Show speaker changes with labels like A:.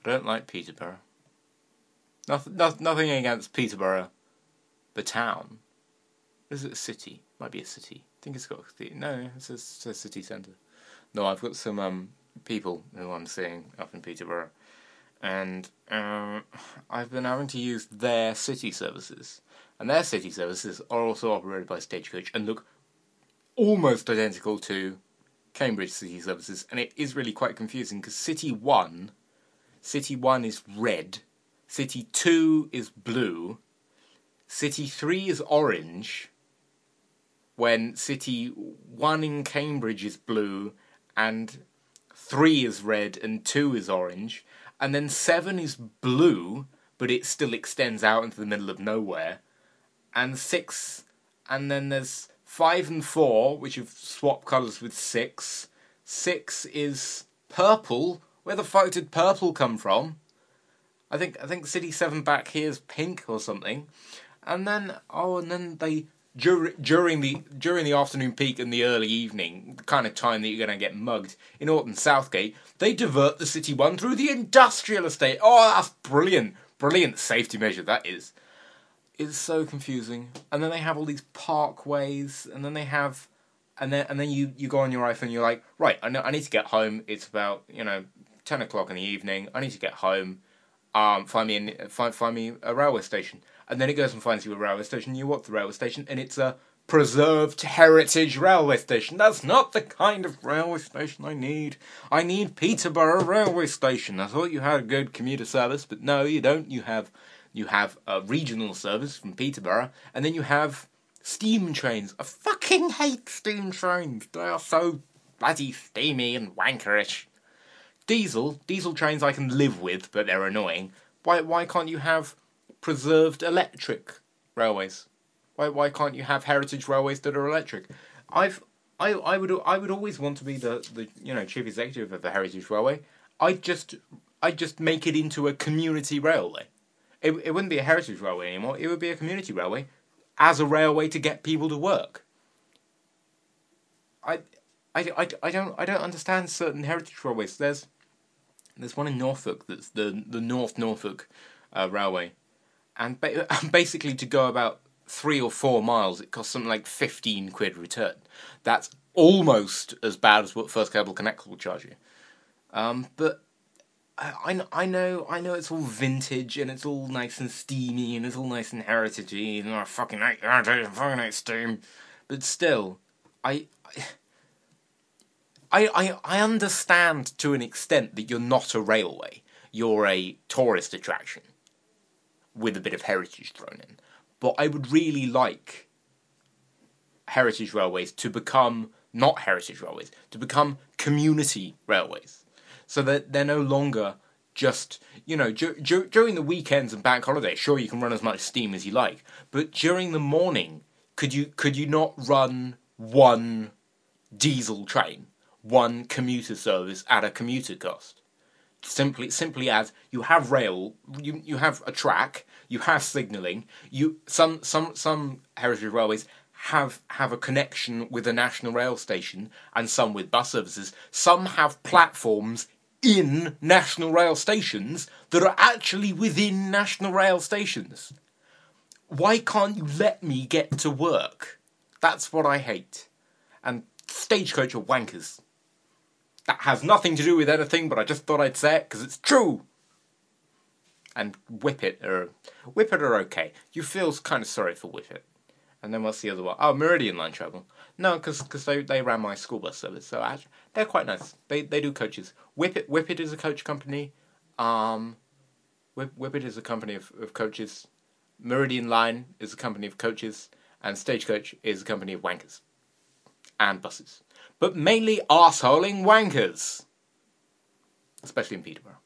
A: I don't like Peterborough. Nothing against Peterborough, the town. Is it a city? Might be a city. I think it's got a city. No, it's a city centre. No, I've got some people who I'm seeing up in Peterborough, and I've been having to use their city services, and their city services are also operated by Stagecoach and look almost identical to Cambridge city services, and it is really quite confusing because City 1 is red, City 2 is blue, City 3 is orange, when City 1 in Cambridge is blue, and 3 is red, and 2 is orange, and then 7 is blue, but it still extends out into the middle of nowhere, and 6, and then there's 5 and 4, which have swapped colours with 6. 6 is purple. Where the fuck did purple come from? I think City 7 back here is pink or something. And then they during the afternoon peak and the early evening, the kind of time that you're going to get mugged in Alton Southgate, they divert the City 1 through the industrial estate. Oh, that's brilliant. Brilliant safety measure that is. It's so confusing. And then they have all these parkways, and then they have, and then you go on your iPhone and you're like, right, I need to get home. It's about 10 o'clock in the evening. I need to get home. Find me a railway station. And then it goes and finds you a railway station. You walk to the railway station, and it's a preserved heritage railway station. That's not the kind of railway station I need. I need Peterborough railway station. I thought you had a good commuter service, but no, you don't. You have a regional service from Peterborough, and then you have steam trains. I fucking hate steam trains. They are so bloody steamy and wankerish. Diesel trains I can live with, but they're annoying. Why can't you have preserved electric railways? Why can't you have heritage railways that are electric? I would always want to be the chief executive of a heritage railway. I'd just make it into a community railway. It wouldn't be a heritage railway anymore. It would be a community railway as a railway to get people to work. I don't understand certain heritage railways. There's one in Norfolk that's the North Norfolk Railway, and basically to go about 3 or 4 miles it costs something like £15 return. That's almost as bad as what First Cable Connect will charge you. But I know it's all vintage and it's all nice and steamy and it's all nice and heritagey and I fucking hate heritage, I fucking hate steam. But still, I understand to an extent that you're not a railway. You're a tourist attraction with a bit of heritage thrown in. But I would really like heritage railways to become not heritage railways, to become community railways. So that they're no longer just, during the weekends and bank holidays, sure, you can run as much steam as you like. But during the morning, could you not run one diesel train, one commuter service at a commuter cost? Simply as you have rail, you have a track, you have signalling, some heritage railways have a connection with a national rail station, and some with bus services. Some have platforms in national rail stations that are actually within national rail stations. Why can't you let me get to work? That's what I hate. And Stagecoach are wankers. That has nothing to do with anything, but I just thought I'd say it because it's true. And Whippet are okay. You feel kind of sorry for Whippet. And then what's the other one? Oh, Meridian Line Travel. No, because they ran my school bus service, so actually, they're quite nice. They do coaches. Whippet is a coach company. Whippet is a company of coaches. Meridian Line is a company of coaches. And Stagecoach is a company of wankers. And buses. But mainly arseholing wankers. Especially in Peterborough.